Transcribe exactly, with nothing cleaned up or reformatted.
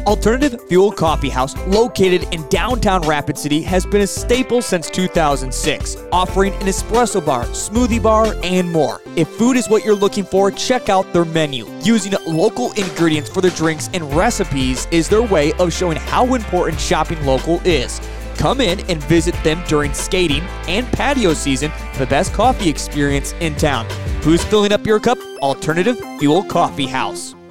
Alternative Fuel Coffee House, located in downtown Rapid City, has been a staple since two thousand six, offering an espresso bar, smoothie bar, and more. If food is what you're looking for, check out their menu. Using local ingredients for their drinks and recipes is their way of showing how important shopping local is. Come in and visit them during skating and patio season for the best coffee experience in town. Who's filling up your cup? Alternative Fuel Coffee House.